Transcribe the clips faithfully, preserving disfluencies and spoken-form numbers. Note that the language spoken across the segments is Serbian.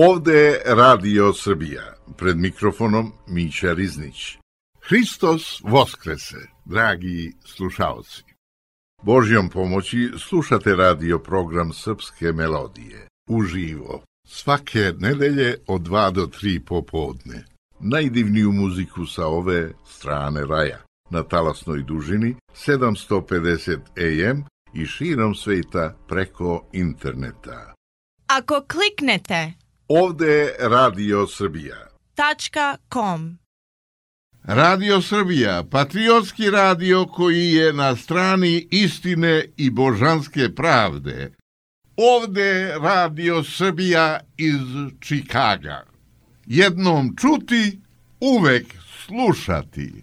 Ovde je Radio Srbija, pred mikrofonom Mića Riznić. Hristos Voskrese, dragi slušaoci. Božjom pomoći slušate radio program Srpske melodije, uživo, svake nedelje od dva do tri popodne. Najdivniju muziku sa ove strane raja, na talasnoj dužini sedamsto pedeset A M i širom sveta preko interneta. Ako kliknete Ovde je Radio Srbija. .com. Radio Srbija, patriotski radio koji je na strani istine i božanske pravde. Ovde je Radio Srbija iz Čikaga. Jednom čuti, uvek slušati.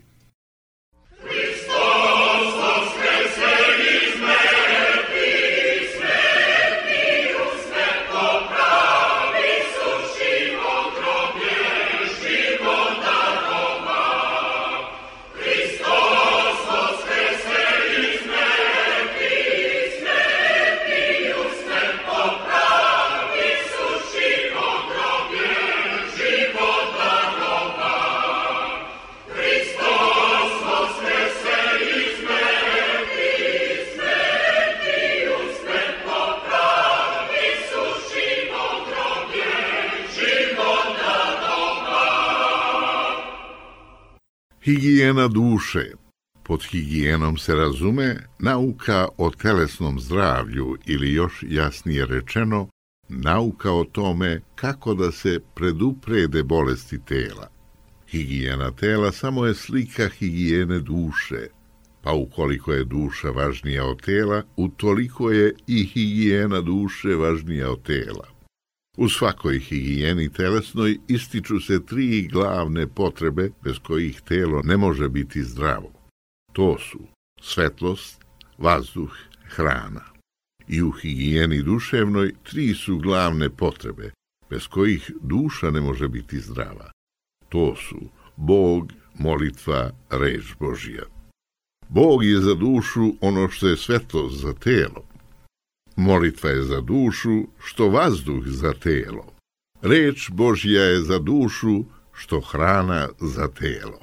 Higijena duše. Pod higijenom se razume nauka o telesnom zdravlju ili još jasnije rečeno, nauka o tome kako da se preduprede bolesti tela. Higijena tela samo je slika higijene duše, pa ukoliko je duša važnija od tela, utoliko je i higijena duše važnija od tela. U svakoj higijeni telesnoj ističu se tri glavne potrebe bez kojih telo ne može biti zdravo. To su svetlost, vazduh, hrana. I u higijeni duševnoj tri su glavne potrebe bez kojih duša ne može biti zdrava. To su Bog, molitva, reč Božja. Bog je za dušu ono što je svetlost za telo. Molitva je za dušu što vazduh za telo. Reč Božja je za dušu što hrana za telo.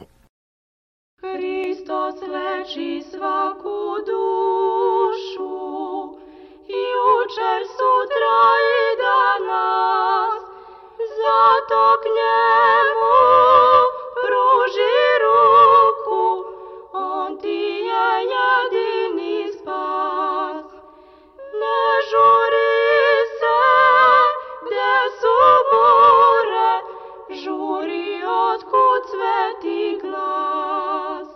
Hristos leči svaku dušu, i jučer, sutra i danas, zato k njemu pruži ruku, on ti je jedini spas. Ne žuri se, gde su bure, žuri otkud sveti glas.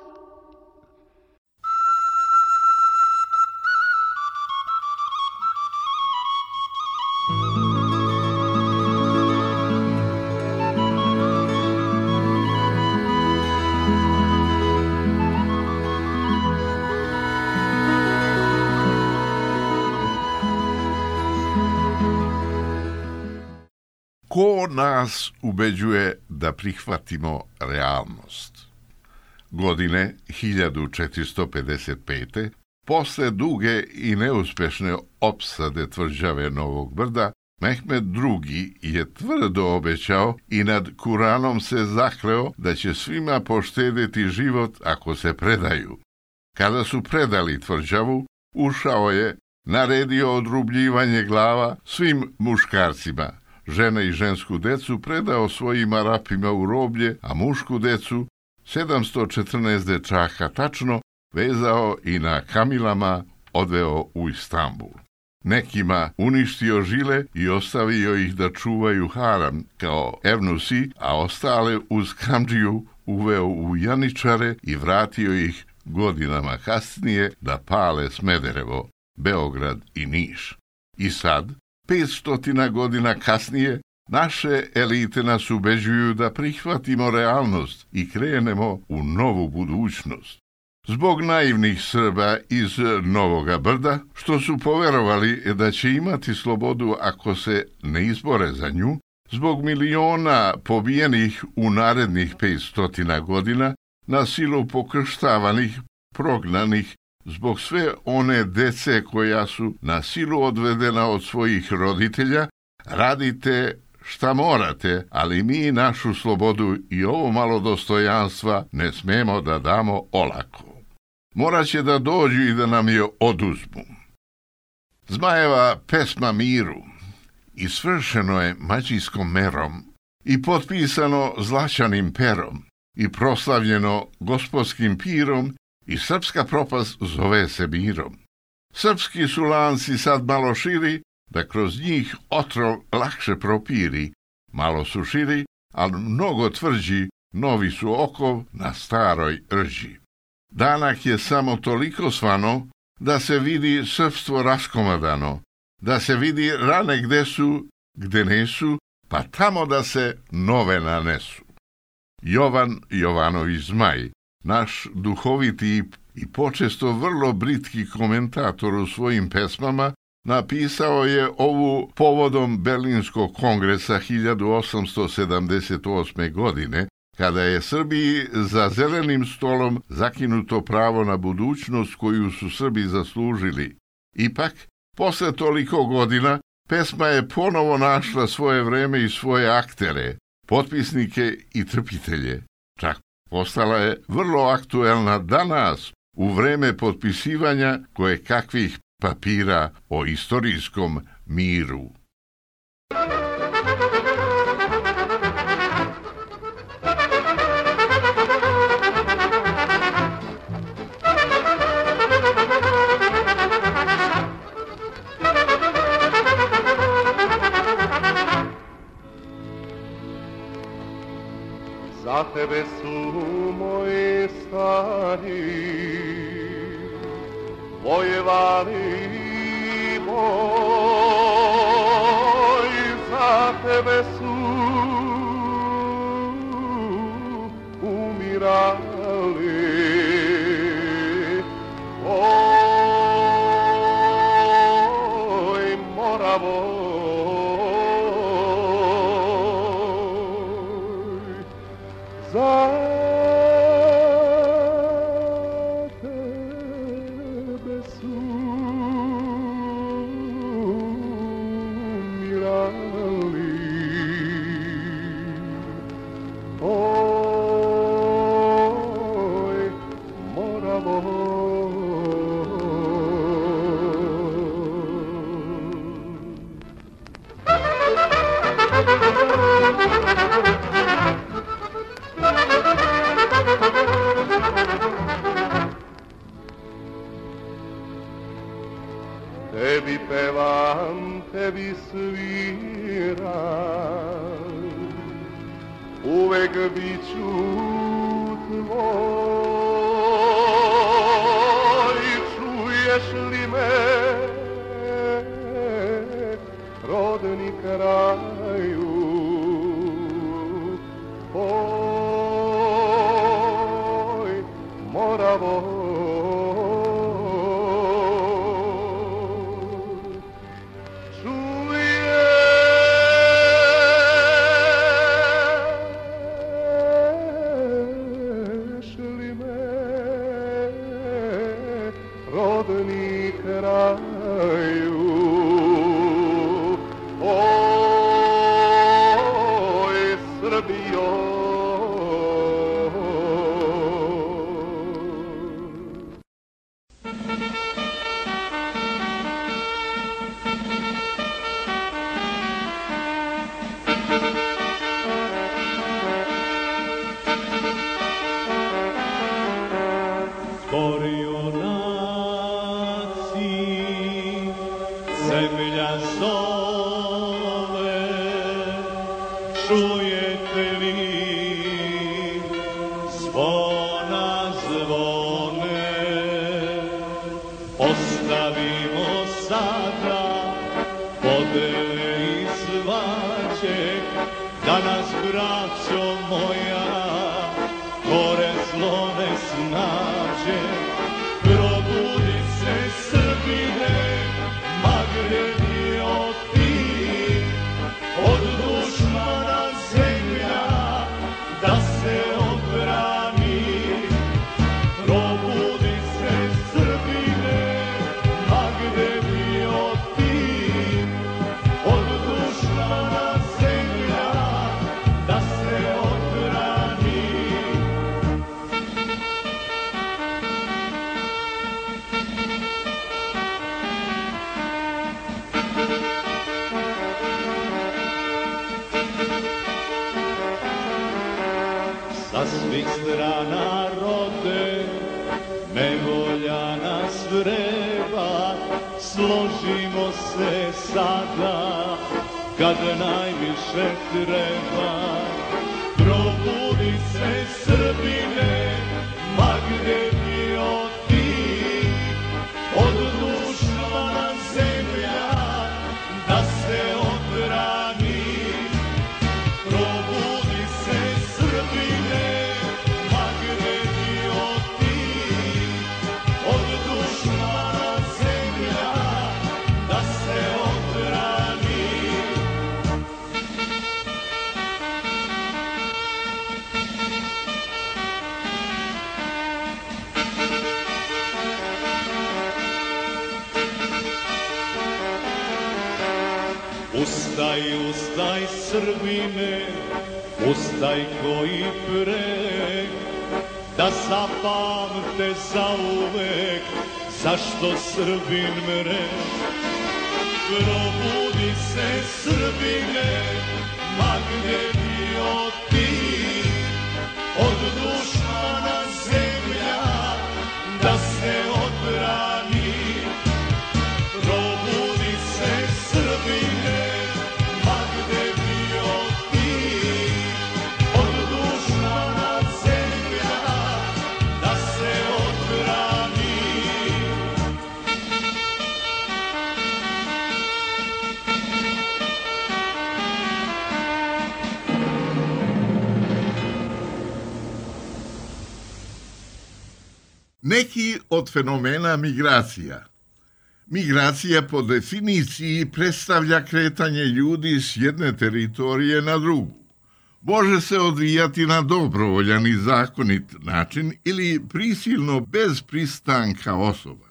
Ko nas ubeđuje da prihvatimo realnost? Godine hiljadu četiristo pedeset pete. Posle duge i neuspešne opsade tvrđave Novog Brda, Mehmed drugi. je tvrdo obećao i nad Kuranom se zakleo da će svima poštedeti život ako se predaju. Kada su predali tvrđavu, ušao je, naredio odrubljivanje glava svim muškarcima. Žene i žensku decu predao svojim Arapima u roblje, a mušku decu, sedamsto četrnaest dečaka tačno, vezao i na kamilama odveo u Istanbul. Nekima uništio žile i ostavio ih da čuvaju haram kao evnusi, a ostale uz kamdžiju uveo u janičare i vratio ih godinama kasnije da pale Smederevo, Beograd i Niš. I sad, petstotina godina kasnije, naše elite nas ubeđuju da prihvatimo realnost i krenemo u novu budućnost. Zbog naivnih Srba iz Novoga Brda, što su poverovali da će imati slobodu ako se ne izbore za nju, zbog miliona pobijenih u narednih petstotina godina, na silu pokrštavanih, prognanih, zbog sve one dece koja su na silu odvedena od svojih roditelja, radite šta morate, ali mi našu slobodu i ovo malo dostojanstva ne smemo da damo olako. Morat će da dođu i da nam je oduzmu. Zmajeva pesma miru i svršeno je mađijskom merom i potpisano zlačanim perom i proslavljeno gospodskim pirom i srpska propast zove se mirom. Srpski su lanci sad malo širi, da kroz njih otrov lakše propiri. Malo su širi, ali mnogo tvrđi, novi su okov na staroj rži. Danak je samo toliko svano, da se vidi srpstvo raskomadano, da se vidi rane gde su, gde nesu, pa tamo da se nove nanesu. Jovan Jovanović Zmaj, naš duhoviti i počesto vrlo britki komentator u svojim pesmama, napisao je ovu povodom Berlinskog kongresa hiljadu osamsto sedamdeset osme. godine, kada je Srbiji za zelenim stolom zakinuto pravo na budućnost koju su Srbi zaslužili. Ipak, posle toliko godina, pesma je ponovo našla svoje vreme i svoje aktere, potpisnike i trpitelje. Čak postala je vrlo aktuelna danas, u vreme potpisivanja koje kakvih papira o istorijskom miru. Za tebe su moji stari vojevali boj, za tebe su umirali. Oj, Moravoj, za tebe su umirali. Oj, Moravoj. Tebi pevam, tebi sviram, uvek bit ću tvoj. Čuješ li me, rodni kraju, oj, Moravoj. Rodni kraju, oj, Srbijo. Zemlja zove, čujete li, zvona zvone. Ostavimo sada podele i svađe, danas, braćo moja, gore zlo ne snađe. Probudi se, Srbine, magrebio ti, od dušmana zemlja da se odbrani. Probudi se, Srbine, magrebio ti, od dušmana zemlja svih strana rode, nevolja nas vreba, složimo se sada, kad najviše treba. Probudi se, Srbine, ma gde bio ti, od dušmana zemlja, da se odbrani. Probudi se, Srbine, ma gde bio ti, od dušmana zemlja, da se odbrani. Ustaj, ustaj, Srbine, ustaj koji pre, da zapamte zauvek zašto Srbin mre. Probudi se, Srbine, ma gde bio ti, od dušmana zemlja, da se odbrani. Probudi se, Srbine, ma gde bio ti, od dušmana zemlja, da se odbrani. Neki od fenomena migracija. Migracija po definiciji predstavlja kretanje ljudi s jedne teritorije na drugu. Može se odvijati na dobrovoljan i zakonit način ili prisilno bez pristanka osoba.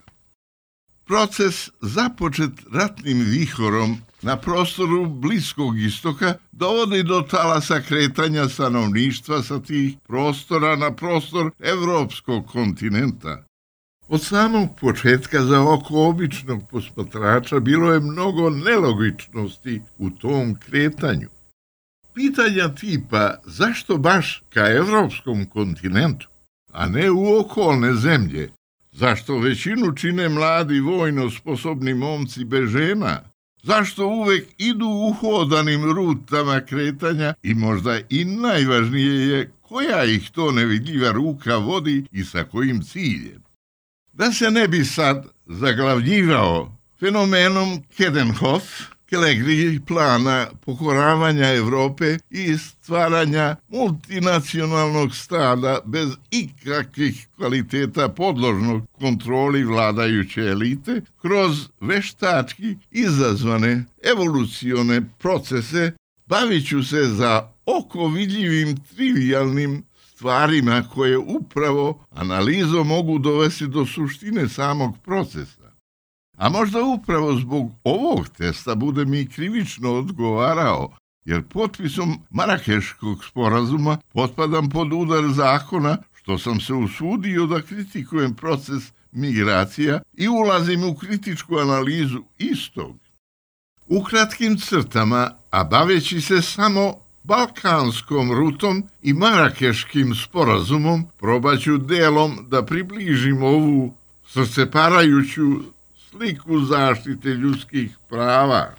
Proces započet ratnim vihorom na prostoru Bliskog istoka dovodi do talasa kretanja stanovništva sa tih prostora na prostor evropskog kontinenta. Od samog početka za oko običnog posmatrača bilo je mnogo nelogičnosti u tom kretanju. Pitanja tipa zašto baš ka evropskom kontinentu, a ne u okolne zemlje, zašto većinu čine mladi vojno sposobni momci bez žena, zašto uvek idu uhodanim rutama kretanja i možda i najvažnije je koja ih to nevidljiva ruka vodi i sa kojim ciljem. Da se ne bi sad zaglavljivao fenomenom Kedenhof, Kelegri plana pokoravanja Evrope i stvaranja multinacionalnog stada bez ikakvih kvaliteta podložnog kontroli vladajuće elite, kroz veštački izazvane evolucione procese, bavit ću se za oko vidljivim trivialnim stvarima koje upravo analizom mogu dovesti do suštine samog procesa. A možda upravo zbog ovog testa bude mi krivično odgovarao, jer potpisom Marakeškog sporazuma potpadam pod udar zakona, što sam se usudio da kritikujem proces migracija i ulazim u kritičku analizu istog. U kratkim crtama, a baveći se samo balkanskom rutom i Marakeškim sporazumom, probaću delom da približim ovu srceparajuću sliku zaštite ljudskih prava.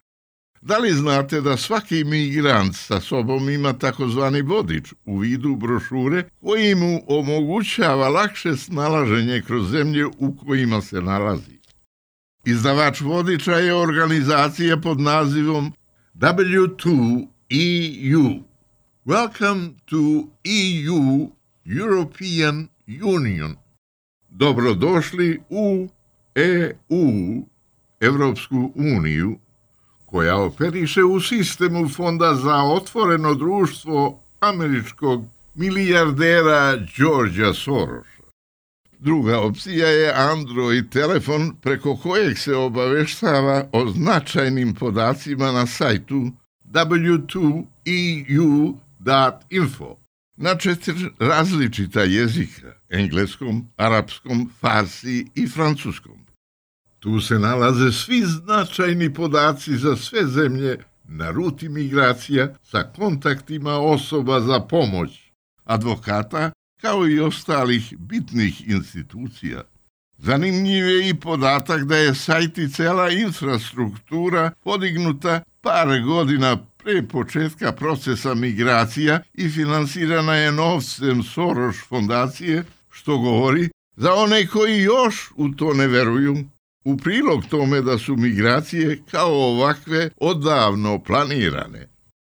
Da li znate da svaki migrant sa sobom ima takozvani vodič u vidu brošure koji mu omogućava lakše snalaženje kroz zemlje u kojima se nalazi? Izdavač vodiča je organizacija pod nazivom W two E U. Welcome to E U, European Union. Dobrodošli u E U, Evropsku uniju, koja operiše u sistemu Fonda za otvoreno društvo američkog milijardera Georgea Sorosa. Druga opcija je Android telefon preko kojeg se obaveštava o značajnim podacima na sajtu W two E U dot info na četiri različita jezika, engleskom, arapskom, farsi i francuskom. Tu se nalaze svi značajni podaci za sve zemlje na ruti migracija sa kontaktima osoba za pomoć, advokata, kao i ostalih bitnih institucija. Zanimljiv je i podatak da je sajt i cela infrastruktura podignuta par godina pre početka procesa migracija i finansirana je novcem Soros fondacije, što govori za one koji još u to ne veruju, u prilog tome da su migracije kao ovakve odavno planirane.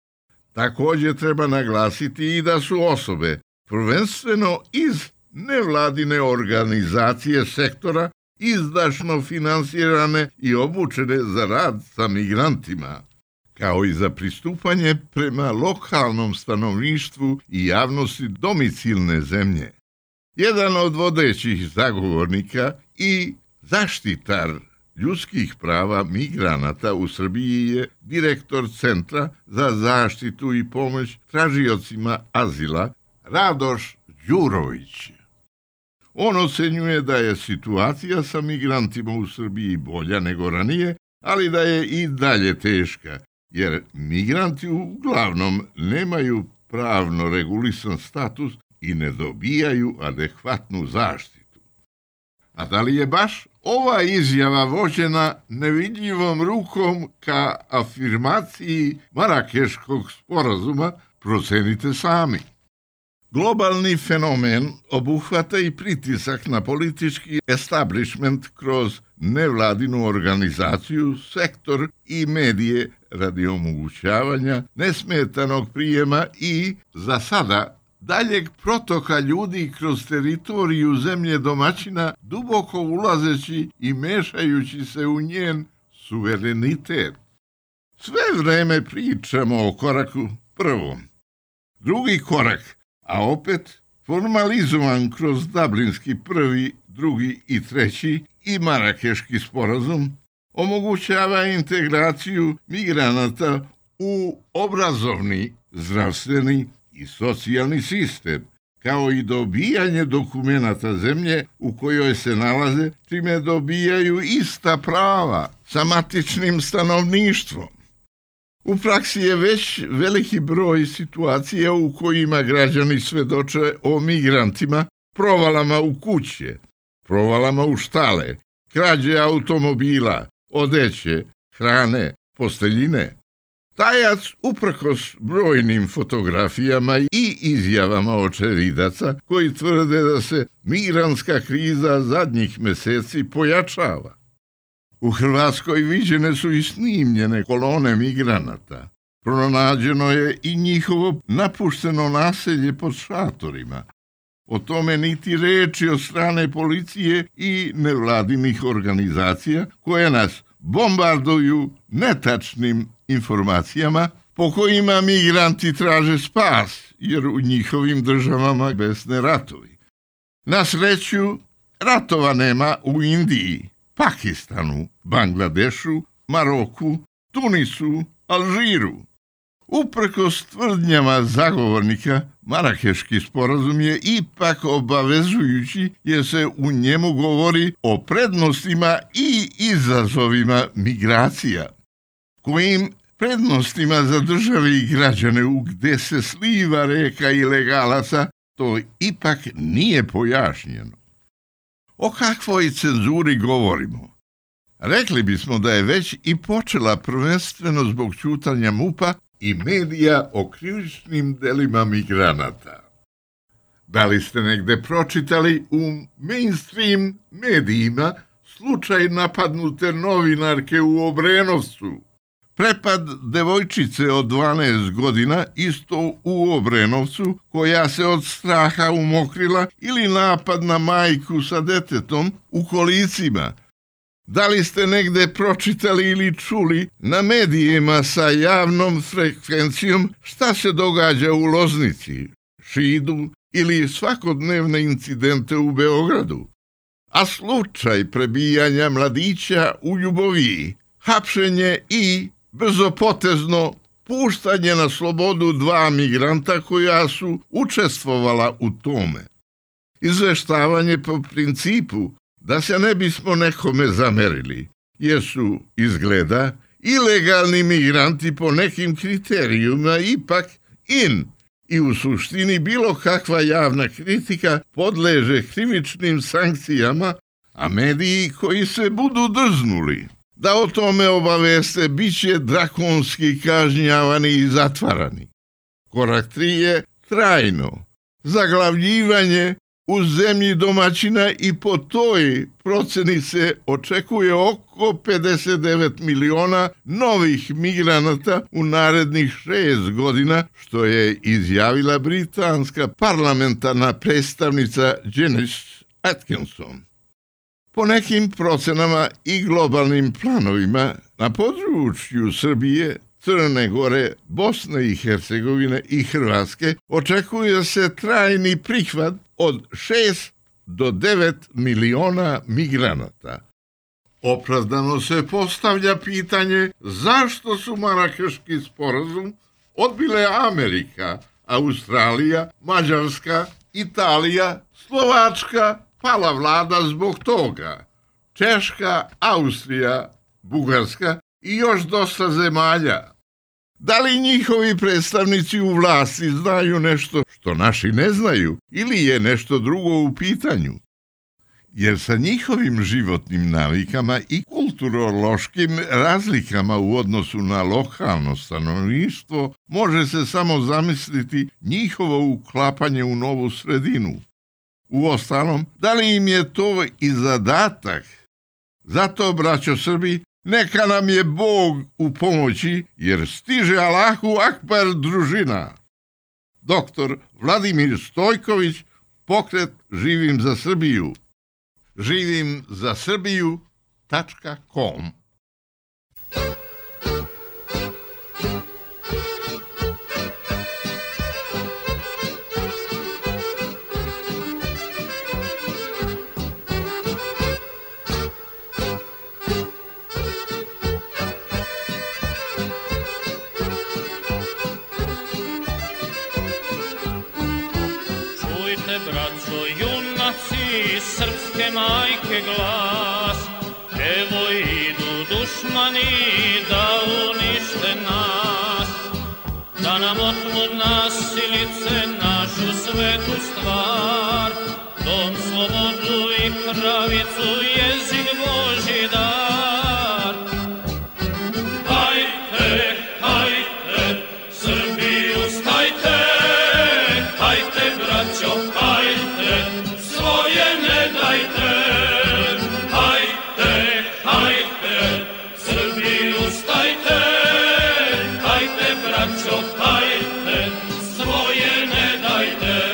Također treba naglasiti i da su osobe, prvenstveno iz nevladine organizacije sektora, izdašno finansirane i obučene za rad sa migrantima, kao i za pristupanje prema lokalnom stanovništvu i javnosti domicilne zemlje. Jedan od vodećih zagovornika i zaštitar ljudskih prava migranata u Srbiji je direktor Centra za zaštitu i pomoć tražiocima azila Radoš Đurović. On ocenjuje da je situacija sa migrantima u Srbiji bolja nego ranije, ali da je i dalje teška, jer migranti uglavnom nemaju pravno regulisan status i ne dobijaju adekvatnu zaštitu. A da li je baš ova izjava vođena nevidljivom rukom ka afirmaciji Marakeškog sporazuma, procenite sami. Globalni fenomen obuhvata i pritisak na politički establishment kroz nevladinu organizaciju, sektor i medije radi omogućavanja nesmetanog prijema i, za sada, daljeg protoka ljudi kroz teritoriju zemlje domaćina, duboko ulazeći i mešajući se u njen suverenitet. Sve vreme pričamo o koraku prvom. Drugi korak, a opet formalizovan kroz Dublinski prvi, drugi i treći i Marakeški sporazum, omogućava integraciju migranata u obrazovni, zdravstveni i socijalni sistem, kao i dobijanje dokumenata zemlje u kojoj se nalaze, čime dobijaju ista prava sa matičnim stanovništvom. U praksi je već veliki broj situacija u kojima građani svedoče o migrantima, provalama u kuće, provalama u štale, krađe automobila, odeće, hrane, posteljine. Tajac, uprkos brojnim fotografijama i izjavama očevidaca koji tvrde da se migrantska kriza zadnjih meseci pojačava. U Hrvatskoj viđene su i snimljene kolone migranata. Pronađeno je i njihovo napušteno naselje pod šatorima. O tome niti reči od strane policije i nevladinih organizacija koje nas bombarduju netačnim informacijama po kojima migranti traže spas, jer u njihovim državama besne ratovi. Na sreću, ratova nema u Indiji, Pakistanu, Bangladešu, Maroku, Tunisu, Alžiru. Uprkos tvrdnjama zagovornika, Marakeški sporazum je ipak obavezujući jer se u njemu govori o prednostima i izazovima migracija. Kojim prednostima za države i građane u gde se sliva reka ilegalaca, to ipak nije pojašnjeno. O kakvoj cenzuri govorimo? Rekli bismo da je već i počela prvenstveno zbog ćutanja MUP-a i medija o krivičnim delima migranata. Da li ste negde pročitali u mainstream medijima slučaj napadnute novinarke u Obrenovcu? Prepad devojčice od dvanaest godina isto u Obrenovcu koja se od straha umokrila ili napad na majku sa detetom u kolicima. Da li ste negde pročitali ili čuli na medijima sa javnom frekvencijom šta se događa u Loznici, Šidu ili svakodnevne incidente u Beogradu? A slučaj prebijanja mladića u Ljuboviji, hapšenje i brzopotezno puštanje na slobodu dva migranta koja su učestvovala u tome. Izveštavanje po principu da se ne bismo nekome zamerili, jer su, izgleda, ilegalni migranti po nekim kriterijima ipak in I u suštini bilo kakva javna kritika podleže krivičnim sankcijama, a mediji koji se budu drznuli da o tome obaveste bit će drakonski kažnjavani i zatvarani. Korak tri je trajno zaglavljivanje u zemlji domaćina i po toj proceni se očekuje oko pedeset devet miliona novih migranata u narednih šest godina, što je izjavila britanska parlamentarna predstavnica Janice Atkinson. Po nekim procenama i globalnim planovima na području Srbije, Crne Gore, Bosne i Hercegovine i Hrvatske očekuje se trajni prihvat od šest do devet miliona migranata. Opravdano se postavlja pitanje zašto su Marakeški sporazum odbile Amerika, Australija, Mađarska, Italija, Slovačka, pala vlada zbog toga, Češka, Austrija, Bugarska i još dosta zemalja. Da li njihovi predstavnici u vlasti znaju nešto što naši ne znaju ili je nešto drugo u pitanju? Jer sa njihovim životnim navikama i kulturološkim razlikama u odnosu na lokalno stanovništvo može se samo zamisliti njihovo uklapanje u novu sredinu. Uostalom, da li im je to i zadatak? Zato, braćo Srbi, neka nam je Bog u pomoći, jer stiže Allahu Akbar družina. Doktor Vladimir Stojković, pokret Živim za Srbiju. živim za Srbiju tačka com. Braćo junaci, srpske majke glas, evo idu dušmani da unište nas, da nam otmu nasilice našu svetu stvar, dom, slobodu i pravicu, jezik Božji dar. Hajte, hajte, Srbiju stajte, hajte braćo, hajte, svoje ne dajte. Hajte, hajte, Srbiju stajte, hajte braćo, hajte, svoje ne dajte.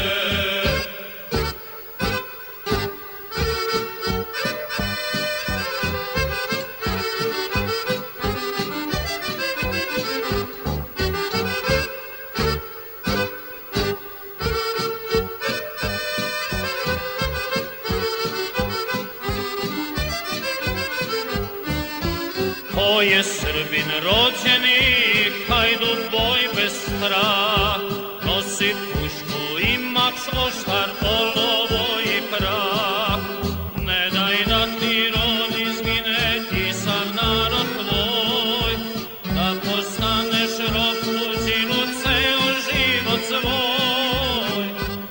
Ko je Srbin rođeni, hajduk boj bez strah, nosi pušku i mač, oštar, olovo i prah. Ne daj da ti rod izgine i sav narod tvoj, da postaneš rob tuđinu ceo život svoj.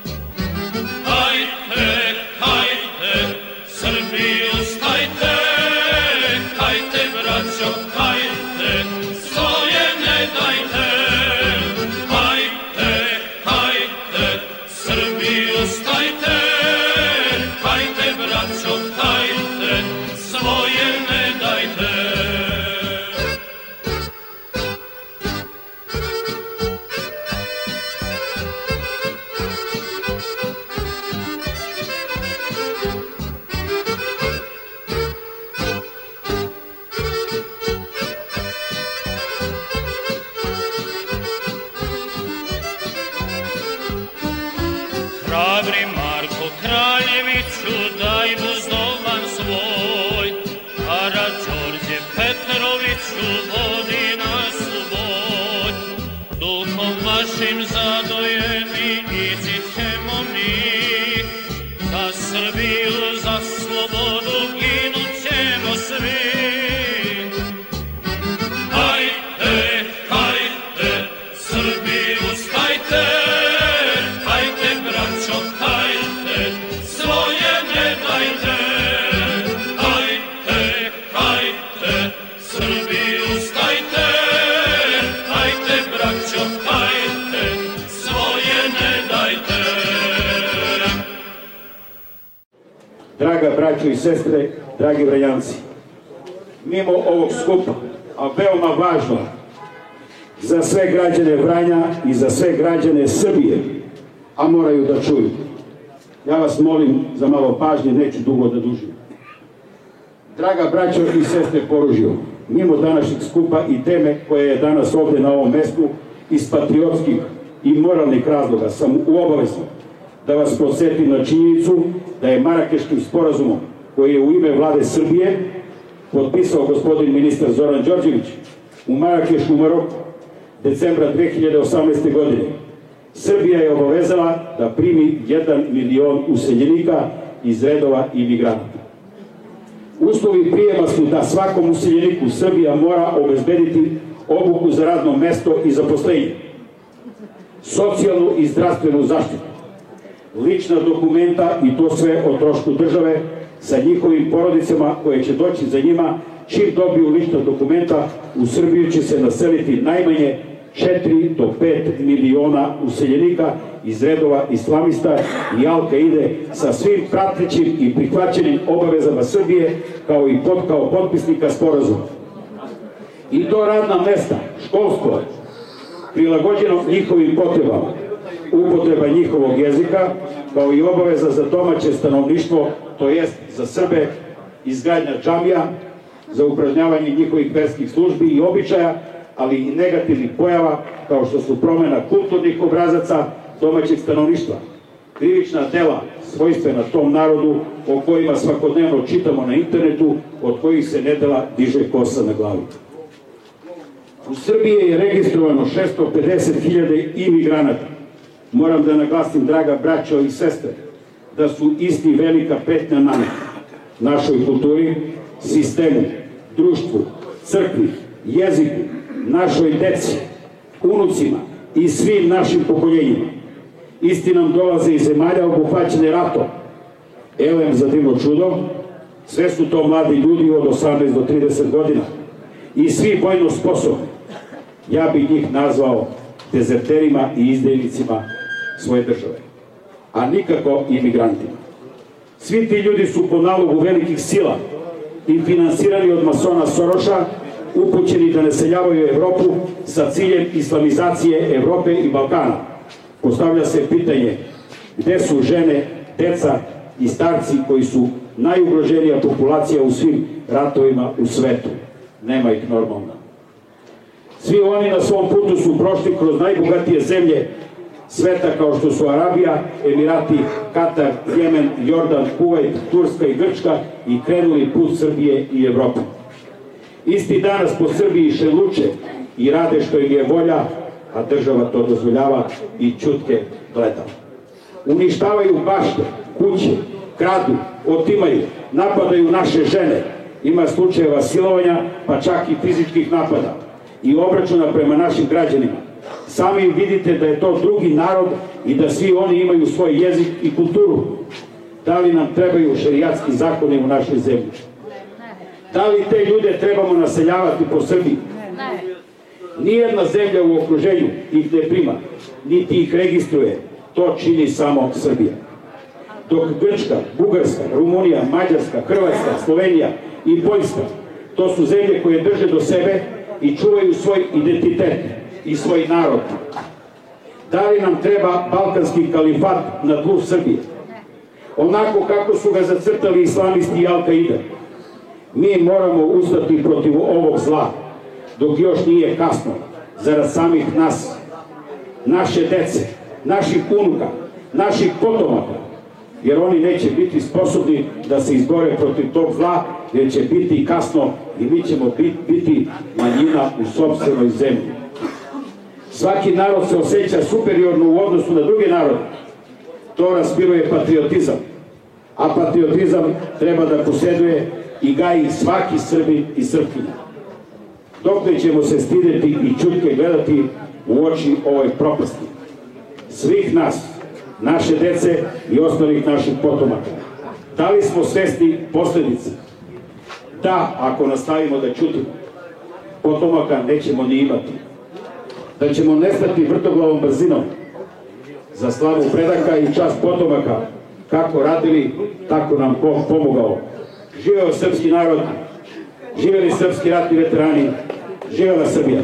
Hajte, hajte, Srbiju stajte, hajte braćo, hajte, svoje ne dajte. Hajte, hajte, Srbiju stajte, Draga braćo i sestre, dragi Vranjanci, mimo ovog skupa, a veoma važno za sve građane Vranja i za sve građane Srbije, a moraju da čuju. Ja vas molim za malo pažnje, neću dugo da dužim. Draga braćo i sestre po oružju, mimo današnjeg skupa i teme koje je danas ovdje na ovom mestu, iz patriotskih i moralnih razloga sam u obavezi da vas podsjetim na činjenicu da je Marakeškim sporazumom, koji je u ime Vlade Srbije potpisao gospodin ministar Zoran Đorđević u Marakešu, Maroku, decembra dve hiljade osamnaeste. godine, Srbija je obavezala da primi jedan milion useljenika iz redova imigranata. Uslovi prijema su da svakom useljeniku Srbija mora obezbediti obuku za radno mesto i zaposlenje, socijalnu i zdravstvenu zaštitu, lična dokumenta i to sve o trošku države sa njihovim porodicama koje će doći za njima. Čim dobiju lična dokumenta, u Srbiju će se naseliti najmanje četiri do pet miliona useljenika iz redova islamista i Al-Kaide sa svim pratećim i prihvaćenim obavezama Srbije kao i pod, kao potpisnika sporazuma. I to radna mesta, školstvo, prilagođeno njihovim potrebama, upotreba njihovog jezika, kao i obaveza za domaće stanovništvo, to jest za Srbe, izgradnja džamija, za upražnjavanje njihovih verskih službi i običaja, ali i negativnih pojava kao što su promjena kulturnih obrazaca domaćeg stanovništva, krivična dela svojstvena tom narodu o kojima svakodnevno čitamo na internetu, od kojih se nedela diže kosa na glavi. U Srbiji je registrovano šesto pedeset hiljada imigranata. Moram da naglasim, draga braćo i sestre, da su isti velika pretnja nama, našoj kulturi, sistemu, društvu, crkvi, jeziku, našoj deci, unucima i svim našim pokoljenjima. Isti nam dolaze iz zemalja obuhvaćene ratom. Elem za divno čudo, sve su to mladi ljudi od osamnaest do trideset godina i svi vojno sposobni. Ja bih njih nazvao dezerterima i izdajnicima svoje države, a nikako imigrantima. Svi ti ljudi su po nalogu velikih sila i finansirani od masona Soroša, upućeni da naseljavaju Evropu sa ciljem islamizacije Evrope i Balkana. Postavlja se pitanje gde su žene, deca i starci koji su najugroženija populacija u svim ratovima u svetu. Nema ih normalno. Svi oni na svom putu su prošli kroz najbogatije zemlje sveta kao što su Arabija, Emirati, Katar, Jemen, Jordan, Kuvajt, Turska i Grčka i krenuli put Srbije i Evrope. Isti danas po Srbiji šeluče i rade što im je volja, a država to dozvoljava i ćutke gleda. Uništavaju bašte, kuće, kradu, otimaju, napadaju naše žene. Ima slučajeva silovanja, pa čak i fizičkih napada i obračuna prema našim građanima. Sami vidite da je to drugi narod i da svi oni imaju svoj jezik i kulturu. Da li nam trebaju šerijatski zakoni u našoj zemlji? Da li te ljude trebamo naseljavati po Srbiji? Nijedna zemlja u okruženju ih ne prima, niti ih registruje. To čini samo Srbija. Dok Grčka, Bugarska, Rumunija, Mađarska, Hrvatska, Slovenija i Poljska, to su zemlje koje drže do sebe i čuvaju svoj identitet i svoj narod. Da li nam treba balkanski kalifat na tlu Srbije? Onako kako su ga zacrtali islamisti i Al-Kaida. Mi moramo ustati protiv ovog zla, dok još nije kasno, zarad samih nas, naše dece, naših unuka, naših potomaka, jer oni neće biti sposobni da se izbore protiv tog zla, jer će biti kasno i mi ćemo biti manjina u sopstvenoj zemlji. Svaki narod se osjeća superiorno u odnosu na druge narode. To raspiruje patriotizam, a patriotizam treba da posjeduje i gaji svaki Srbin i Srpkinja. Dokle ćemo se stideti i čutke gledati u oči ovoj propasti svih nas, naše dece i ostalih naših potomaka? Da li smo svesni posljedice? Da, ako nastavimo da čutimo, potomaka nećemo ni imati. Da ćemo nestati vrtoglavom brzinom za slavu predaka i čast potomaka, kako radili, tako nam Bog pomogao. Živeo srpski narod, živeli srpski ratni veterani, živela Srbija.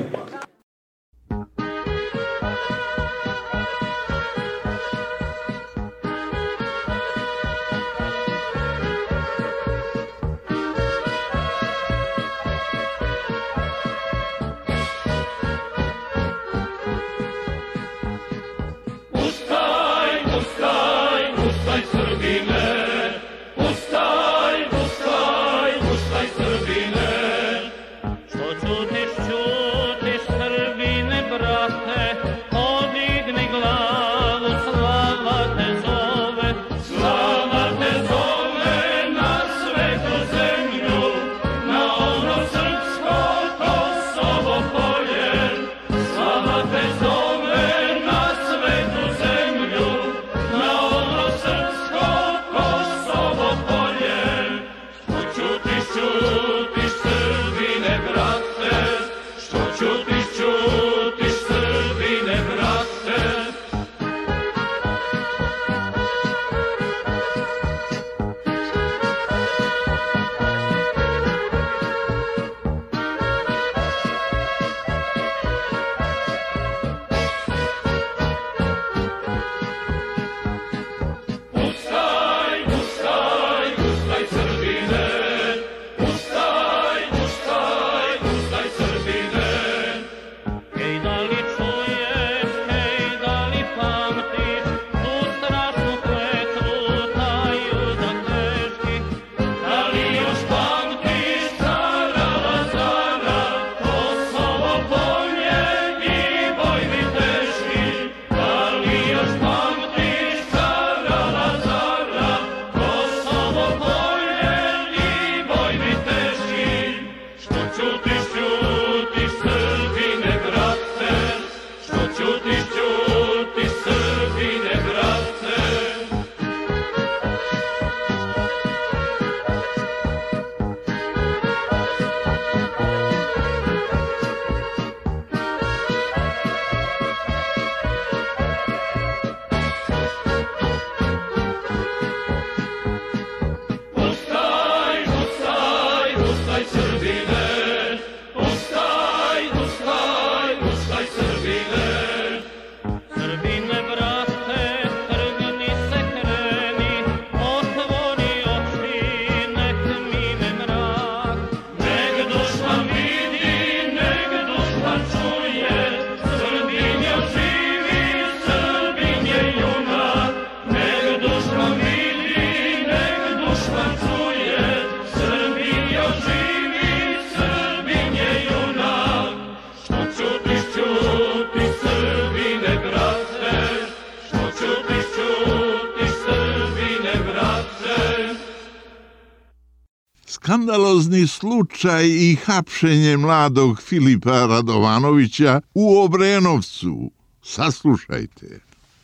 Skandalozni slučaj i hapšenje mladog Filipa Radovanovića u Obrenovcu. Saslušajte.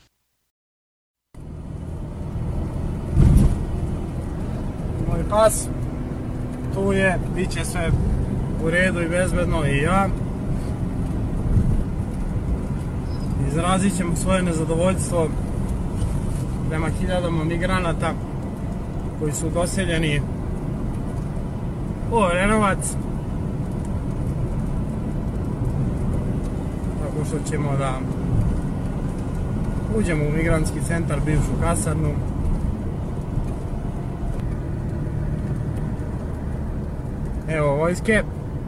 Moj pas, tu je, bit će sve u redu i bezbedno i ja. Izrazit ćemo svoje nezadovoljstvo prema hiljadama migranata koji su doseljeni u Obrenovac, tako što ćemo da uđemo u migrantski centar, bivšu kasarnu. Evo vojske.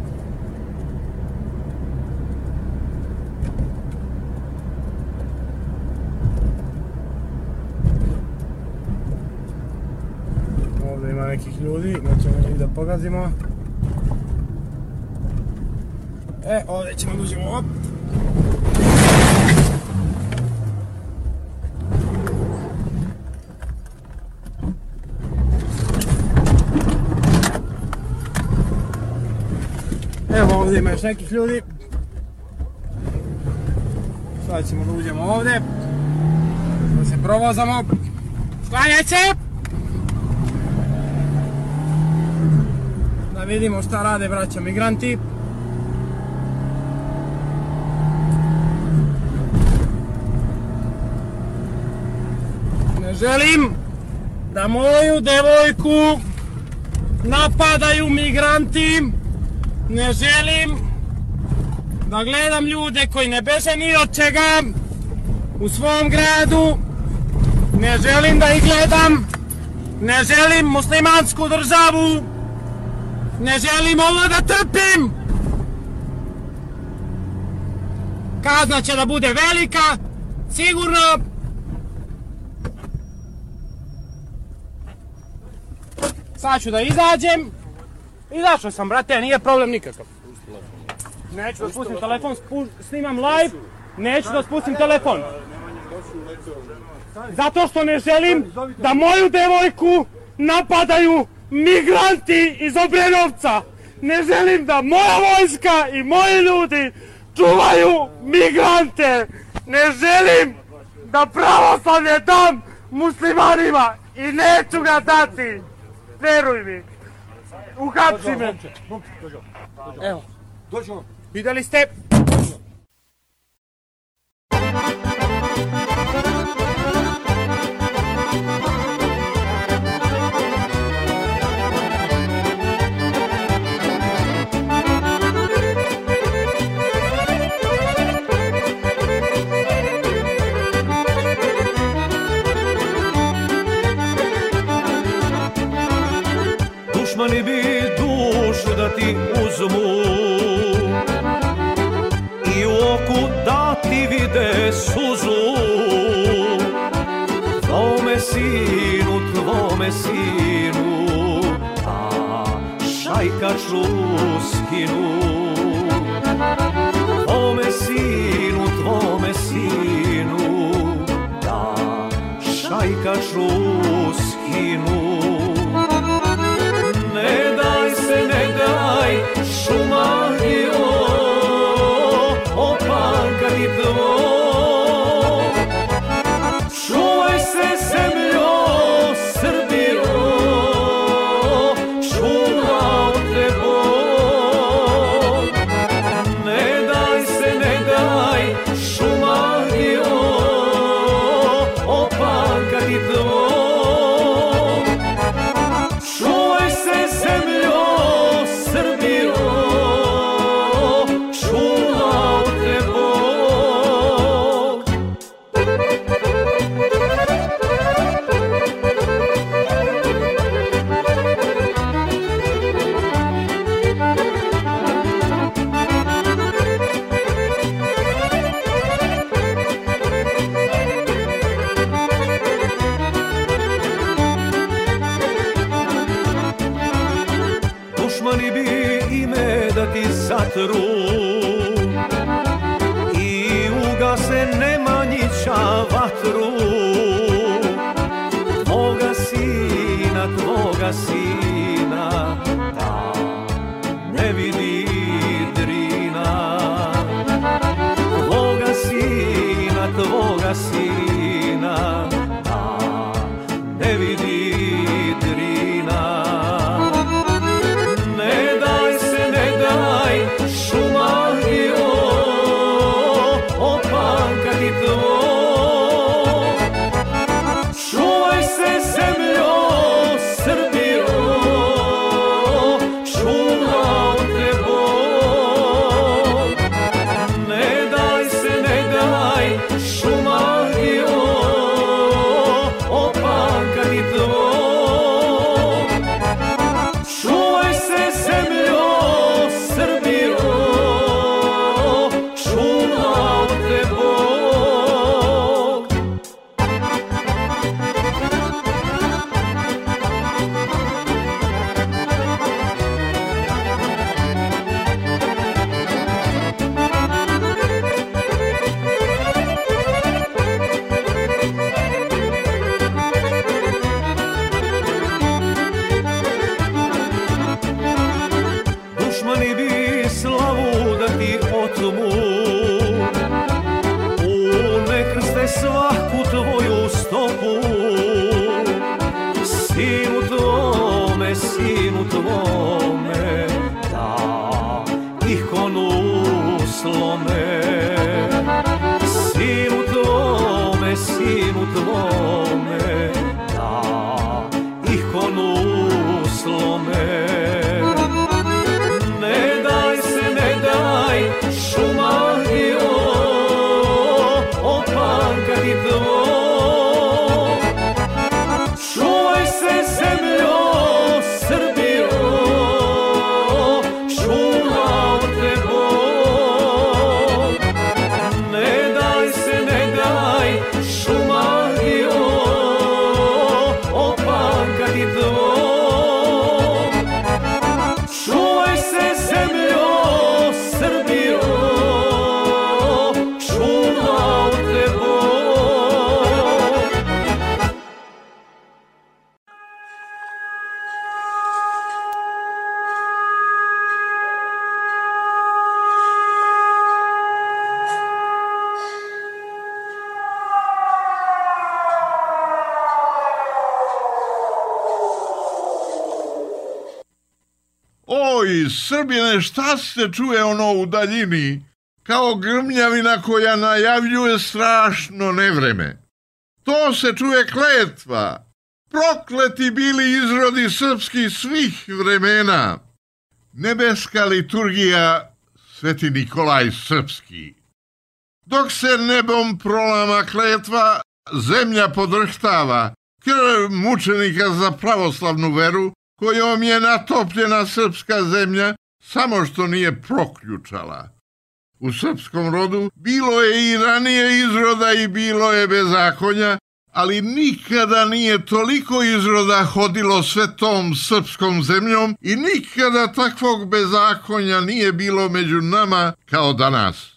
Ovdje ima nekih ljudi, nećemo njih da pogazimo. E, ovdje ćemo da uđemo, op. Evo ovdje ima još nekih ljudi. Sada ćemo da uđemo ovdje. Da se provozamo. Sklanjaj se! Da vidimo šta rade braća migranti. Ne želim da moju devojku napadaju migranti. Ne želim da gledam ljude koji ne beže ni od čega u svom gradu. Ne želim da ih gledam. Ne želim muslimansku državu. Ne želim ovo da trpim. Kazna će da bude velika, sigurno. Sad ću da izađem. Izašao sam, brate, nije problem nikakav. Neću da spustim telefon, snimam live. Neću da spustim telefon. Zato što ne želim da moju devojku napadaju migranti iz Obrenovca. Ne želim da moja vojska i moji ljudi čuvaju migrante. Ne želim da pravoslavlje dam muslimanima i neću ga dati. Veruj mi. Uhapsi me. Evo. Vidjeli ste? Dušmani bi dušu da ti uzmu i u oku da ti vide suzu. Tvome sinu, tvome sinu, a šajkaču skinu. Tvome sinu, tvome sinu, da šajkaču skinu. Ne daj se, ne daj, Šumadjo, opankati tvoj. Čuvaj se, zemljo, Srbijo, čuvao te Bog. Ne daj se, ne daj, Šumadjo, opankati tvoj. Čuvaj se, zemljo, Srbijo, čuvao te Bog. Dušmani bi ime da ti zatru i ugase Nemanjića vatru. Tvoga sina, tvoga sina, da ne vidi Drina. Tvoga sina, tvoga sina, da ne vidi Drina. Ne daj se, ne daj, Šumadjo, opankati tvoj. Čuvaj se, zemljo, Srbijo, čuvao te Bog. Ne daj se, ne daj, Šumadjo, opankati tvoj. Čuvaj se, zemljo, Srbijo, čuvao te Bog. Dušmani bi slavu da ti otmu, unekrste svaku tvoju stopu. Sinu tvome, sinu tvome, da ikonu slome. Sinu tvome, sinu tvome, da Oj, Srbine, šta se čuje ono u daljini? Kao grmljavina koja najavljuje strašno nevreme. To se čuje kletva. Prokleti bili izrodi srpski svih vremena. Nebeska liturgija, Sveti Nikolaj Srpski. Dok se nebom prolama kletva, zemlja podrhtava, krv mučenika za pravoslavnu veru, kojom je natopljena srpska zemlja, samo što nije proključala. U srpskom rodu bilo je i ranije izroda i bilo je bezakonja, ali nikada nije toliko izroda hodilo svetom srpskom zemljom i nikada takvog bezakonja nije bilo među nama kao danas.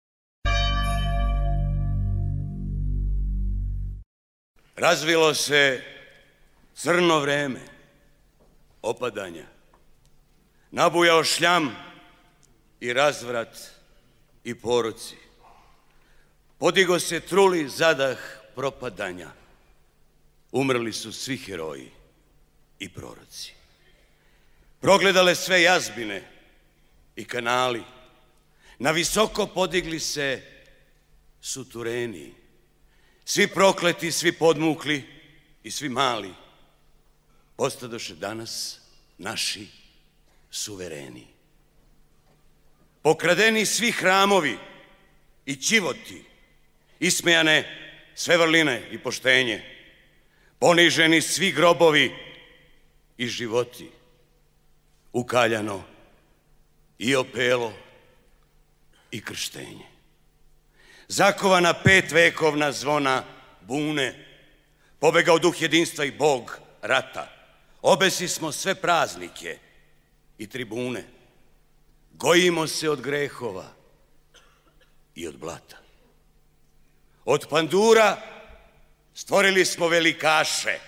Razvilo se crno vreme opadanja, nabujao šljam i razvrat i poroci. Podigo se truli zadah propadanja. Umrli su svi heroji i proroci. Progledale sve jazbine i kanali. Na visoko podigli se sutureni. Svi prokleti, svi podmukli i svi mali postadoše danas naši suvereni. Pokradeni svi hramovi i ćivoti, ismejane sve vrline i poštenje, poniženi svi grobovi i životi, ukaljano i opelo i krštenje. Zakovana pet vekovna zvona bune, pobegao duh jedinstva i Bog rata. Obesi smo sve praznike i tribune. Gojimo se od grehova i od blata. Od pandura stvorili smo velikaše.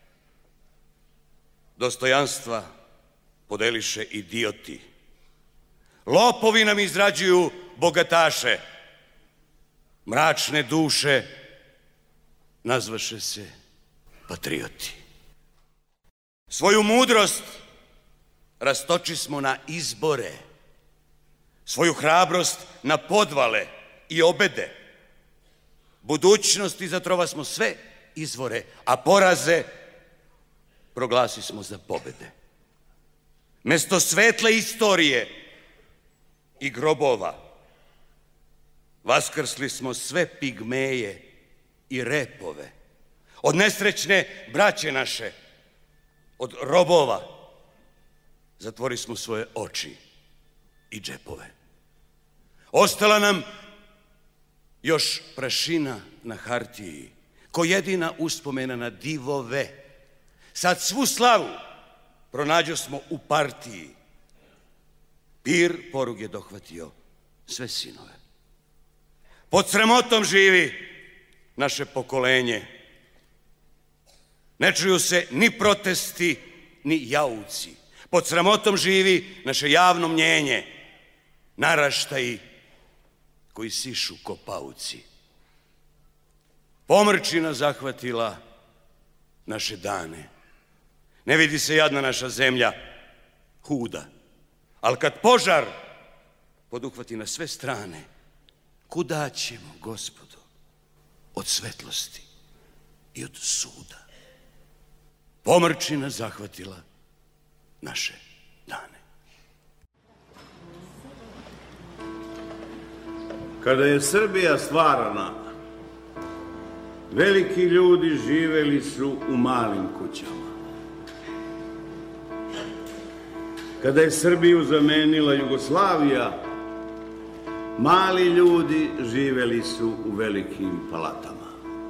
Dostojanstva podeliše idioti. Lopovi nam izrađuju bogataše. Mračne duše nazvaše se patrioti. Svoju mudrost rastoči smo na izbore, svoju hrabrost na podvale i obede. Budućnosti zatrova smo sve izvore, a poraze proglasi smo za pobede. Mesto svetle istorije i grobova vaskrsli smo sve pigmeje i repove. Od nesrećne braće naše, od robova, zatvori smo svoje oči i džepove. Ostala nam još prašina na hartiji, ko jedina uspomena na divove. Sad svu slavu pronađo smo u partiji. Pir porug je dohvatio sve sinove. Pod sramotom živi naše pokolenje. Ne čuju se ni protesti, ni jauci. Pod sramotom živi naše javno mnjenje. Naraštaji koji sišu ko pauci. Pomrčina zahvatila naše dane. Ne vidi se jadna naša zemlja, huda. Ali kad požar poduhvati na sve strane, kuda ćemo, Gospodo, od svetlosti i od suda? Pomrčina zahvatila naše dane. Kada je Srbija stvarana, veliki ljudi živeli su u malim kućama. Kada je Srbiju zamenila Jugoslavija, mali ljudi živeli su u velikim palatama.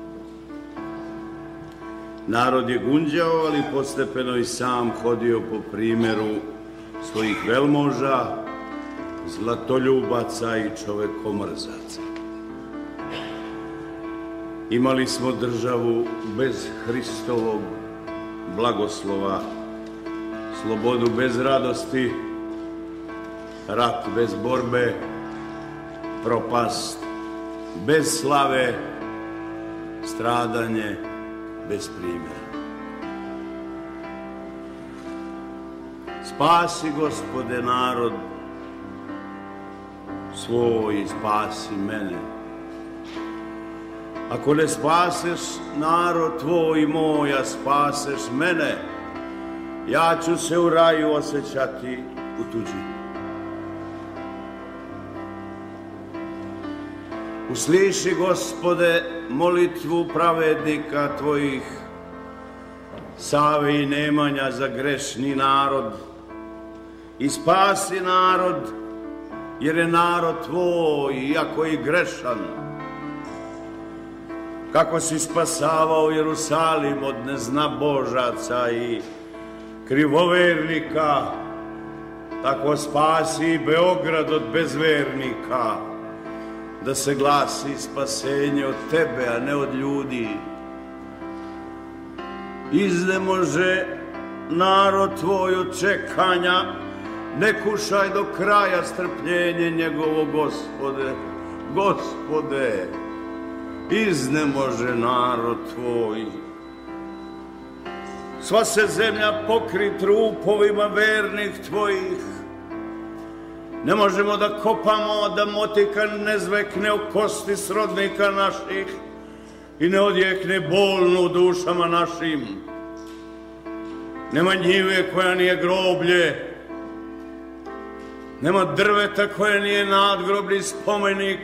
Narod je gunđao, ali postepeno i sam hodio po primjeru svojih velmoža, zlatoljubaca i čovekomrzaca. Imali smo državu bez Hristovog blagoslova, slobodu bez radosti, rat bez borbe, propast bez slave, stradanje bez primjera. Spasi, Gospode, narod svoj, spasi mene. Ako ne spaseš narod tvoj i moj, a spaseš mene, ja ću se u raju osjećati u tuđi. Usliši, Gospode, molitvu pravednika tvojih, Save i Nemanja za grešni narod, i spasi narod, jer je narod tvoj, iako i grešan. Kako si spasavao Jerusalim od neznabožaca i krivovernika, tako spasi i Beograd od bezvernika, da se glasi spasenje od tebe, a ne od ljudi. Iznemože narod tvoj od čekanja, ne kušaj do kraja strpljenje njegovo, Gospode, Gospode, iznemože narod tvoj. Sva se zemlja pokri trupovima vernih tvojih, ne možemo da kopamo, da motika ne zvekne u kosti srodnika naših i ne odjekne bolno u dušama našim. Nema njive koja nije groblje, nema drveta koja nije nadgrobni spomenik.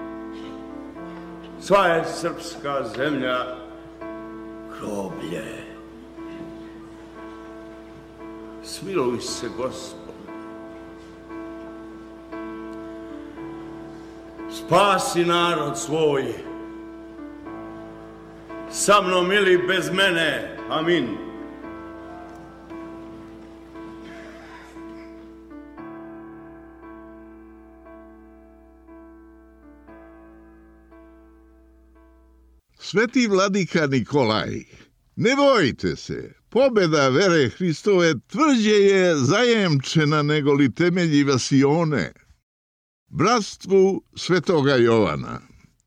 Sva je srpska zemlja groblje. Smiluj se, Gospod. Spasi narod svoj, sa mnom ili bez mene. Amin. Sveti vladika Nikolaj, ne bojte se, pobeda vere Hristove tvrđe je zajemčena nego li temelji Vasione. Bratstvu svetoga Jovana.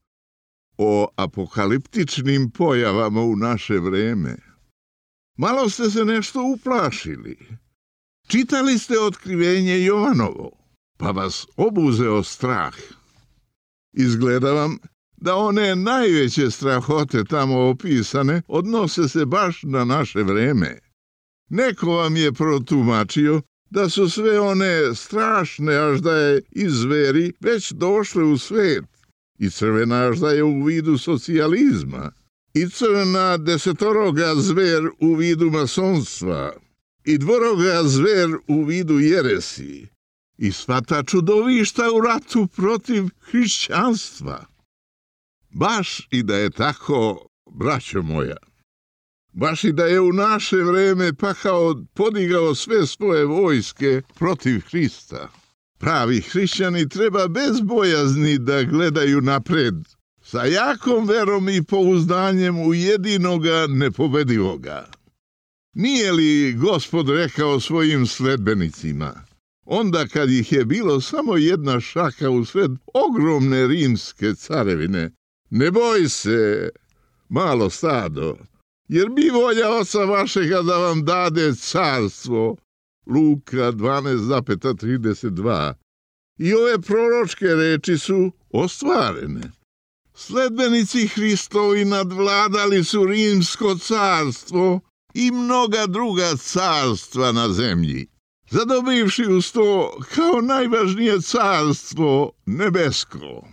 O apokaliptičnim pojavama u naše vreme. Malo ste se nešto uplašili. Čitali ste otkrivenje Jovanovo, pa vas obuzeo strah. Izgleda vam da one najveće strahote tamo opisane odnose se baš na naše vreme. Neko vam je protumačio da su sve one strašne aždaje i zveri već došle u svet, i crvena aždaja u vidu socijalizma, i crvena desetoroga zver u vidu masonstva, i dvoroga zver u vidu jeresi, i sva ta čudovišta u ratu protiv hrišćanstva. Baš i da je tako, braćo moja, baš i da je u naše vreme pakao podigao sve svoje vojske protiv Hrista. Pravi hrišćani treba bez bojazni da gledaju napred, sa jakom verom i pouzdanjem u jedinoga nepobedivoga. Nije li Gospod rekao svojim sledbenicima, onda kad ih je bilo samo jedna šaka usred ogromne rimske carevine, ne boj se, malo stado, jer bi volja oca vašega da vam dade carstvo. Luka dvanaest trideset dva. I ove proročke reči su ostvarene. Sledbenici Hristovi nadvladali su rimsko carstvo i mnoga druga carstva na zemlji, zadobivši uz to kao najvažnije carstvo nebesko.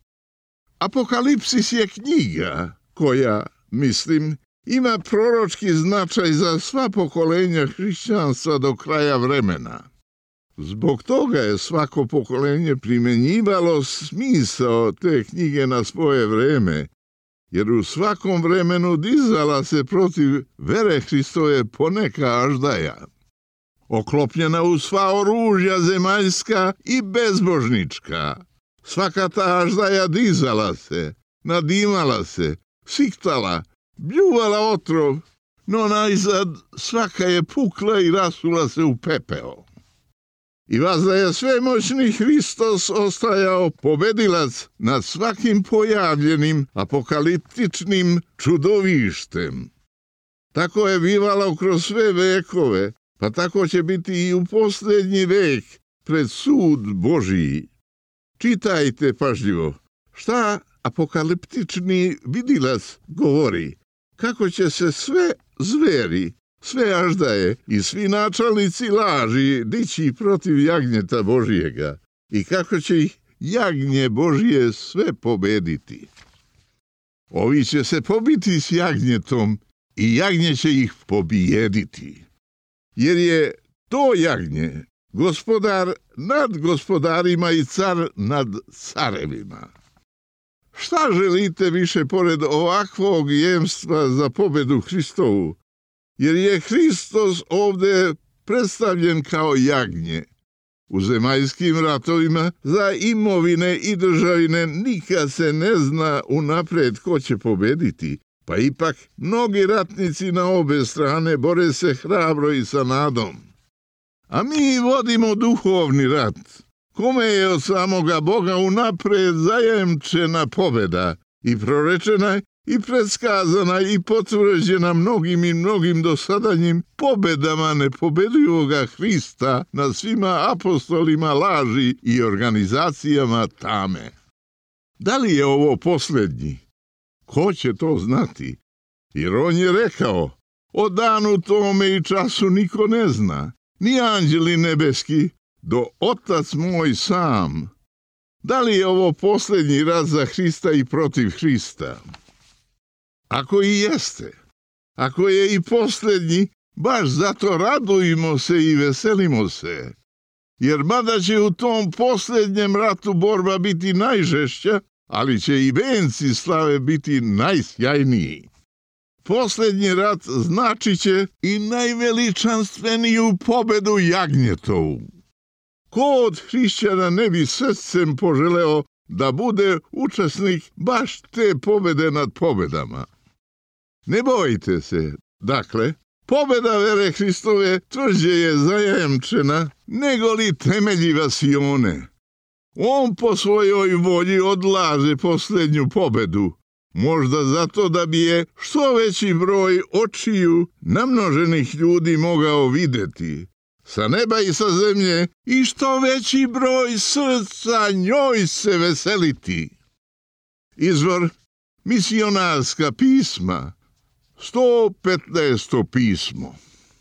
Apokalipsis je knjiga koja, mislim, ima proročki značaj za sva pokolenja hrišćanstva do kraja vremena. Zbog toga je svako pokolenje primenjivalo smisao te knjige na svoje vreme, jer u svakom vremenu dizala se protiv vere Hristove poneka aždaja, oklopljena u sva oružja zemaljska i bezbožnička. Svaka ta aždaja dizala se, nadimala se, siktala, bljuvala otrov, no najzad svaka je pukla i rasula se u pepeo. I vazda je svemoćni Hristos ostajao pobedilac nad svakim pojavljenim apokaliptičnim čudovištem. Tako je bivalo kroz sve vekove, Pa tako će biti i u posljednji vek pred sud Božiji. Čitajte pažljivo šta apokaliptični vidilac govori, kako će se sve zveri, sve aždaje i svi načalnici laži dići protiv jagnjeta Božijega i kako će ih jagnje Božije sve pobediti. Ovi će se pobiti s jagnjetom i jagnje će ih pobijediti, jer je to jagnje gospodar nad gospodarima i car nad carevima. Šta želite više pored ovakvog jemstva za pobedu Hristovu? Jer je Hristos ovdje predstavljen kao jagnje. U zemaljskim ratovima za imovine i državine nikad se ne zna unaprijed ko će pobediti, pa ipak mnogi ratnici na obe strane bore se hrabro i sa nadom. A mi vodimo duhovni rat, kome je od samoga Boga unaprijed zajemčena pobeda i prorečena i predskazana i potvrđena mnogim i mnogim dosadanjim pobedama nepobedivoga Hrista nad svima apostolima laži i organizacijama tame. Da li je ovo posljednji? Ko će to znati? Jer on je rekao, o danu tome i času niko ne zna, ni anđeli nebeski, do Otac moj sam. Da li je ovo posljednji rat za Hrista i protiv Hrista? Ako i jeste, ako je i posljednji, baš zato radujmo se i veselimo se, jer mada će u tom posljednjem ratu borba biti najžešća, ali će i venci slave biti najsjajniji. Posljednji rat znači će i najveličanstveniju pobedu jagnjetovu. Ko od hrišćana ne bi srcem poželeo da bude učesnik baš te pobede nad pobedama? Ne bojte se, dakle, pobeda vere Hristove tvrđe je zajemčena nego li temeljiva Sione. On po svojoj volji odlaže posljednju pobedu, možda zato da bi je što veći broj očiju namnoženih ljudi mogao videti, sa neba i sa zemlje, i što veći broj srca njoj se veseliti. Izvor misionarska pisma, sto petnaesto pismo.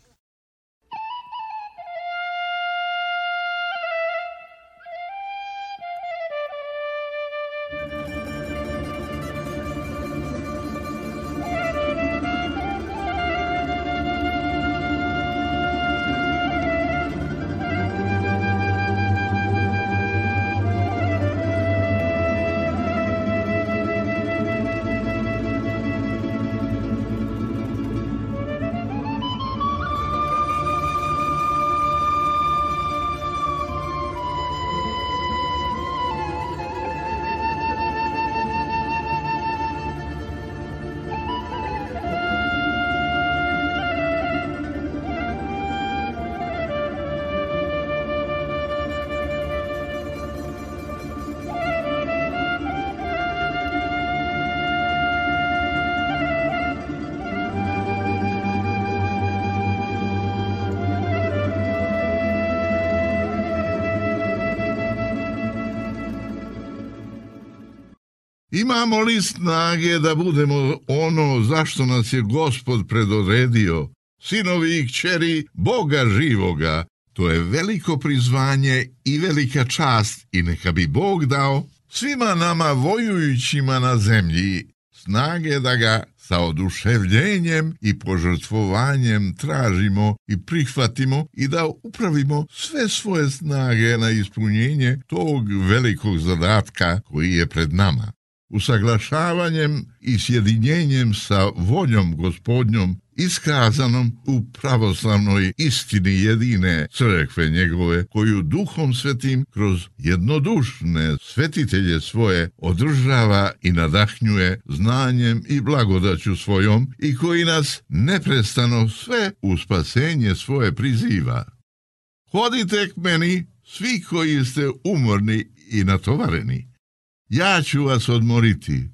Imamo li snage da budemo ono zašto nas je Gospod predodredio, sinovi i kćeri Boga živoga? To je veliko prizvanje i velika čast i neka bi Bog dao svima nama vojujućima na zemlji snage da ga sa oduševljenjem i požrtvovanjem tražimo i prihvatimo i da upravimo sve svoje snage na ispunjenje tog velikog zadatka koji je pred nama. Usaglašavanjem i sjedinjenjem sa voljom Gospodnjom iskazanom u pravoslavnoj istini jedine crkve njegove, koju Duhom Svetim kroz jednodušne svetitelje svoje održava i nadahnjuje znanjem i blagodaću svojom i koji nas neprestano sve u spasenje svoje priziva. Hodite k meni, svi koji ste umorni i natovareni. Ja ću vas odmoriti.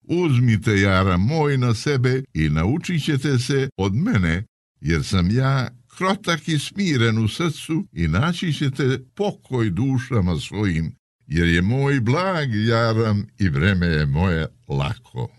Uzmite jara moj na sebe i naučit ćete se od mene, jer sam ja krotak i smiren u srcu i naći ćete pokoj dušama svojim, jer je moj blag jaran i vreme je moje lako.